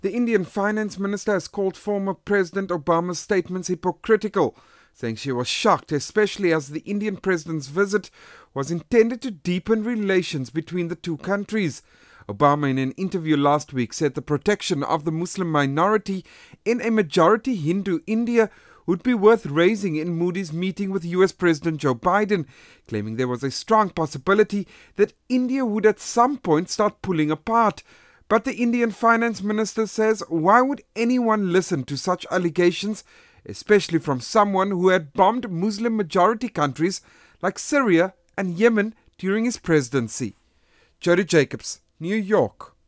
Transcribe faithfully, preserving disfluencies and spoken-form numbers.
The Indian finance minister has called former President Obama's statements hypocritical, saying she was shocked, especially as the Indian president's visit was intended to deepen relations between the two countries. Obama, in an interview last week, said the protection of the Muslim minority in a majority Hindu India would be worth raising in Modi's meeting with U S President Joe Biden, claiming there was a strong possibility that India would at some point start pulling apart. But the Indian finance minister says, why would anyone listen to such allegations, especially from someone who had bombed Muslim-majority countries like Syria and Yemen during his presidency? Jody Jacobs, New York.